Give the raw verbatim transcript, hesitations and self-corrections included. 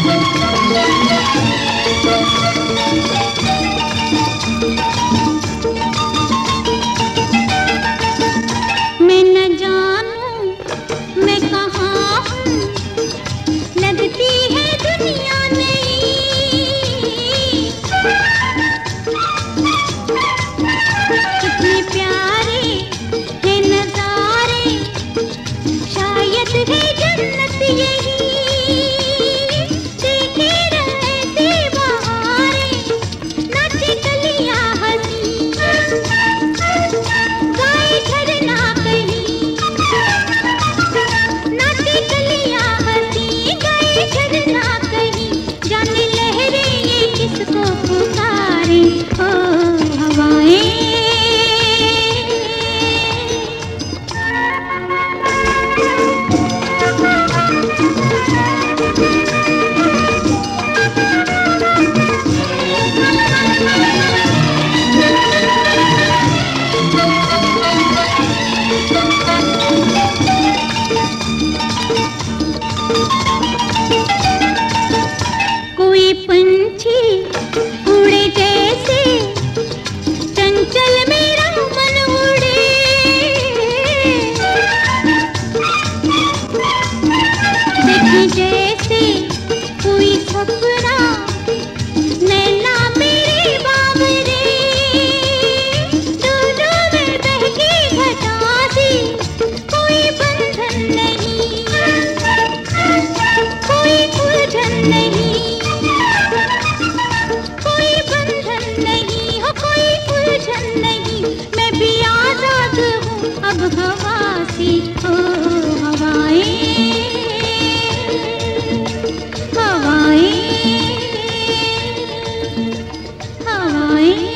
मैं न जानूं मैं कहाँ हूँ, लगती है दुनिया नई। कितने प्यारे हैं नजारे, शायद है जन्नत यही। देखे रहते बहारें, नाचे कलियां हंसी, गाए झरना कहीं। नाचे कलियां हंसी, गाए झरना कहीं। जाने लहरें ये किसको पुकारे, ओ हवाएं। कोई पंछी उड़े जैसे, चंचल मेरा मन उड़े। देखे जैसे कोई सपना, नैना मेरे बावरे। दूर में बहकी घटा सी, कोई बंधन नहीं, कोई उलझन नहीं। कोई बंधन नहीं हो, कोई उलझन नहीं। मैं भी आजाद हूँ अब हवा सी, ओ हवाएं, हवाएं, हवाएं।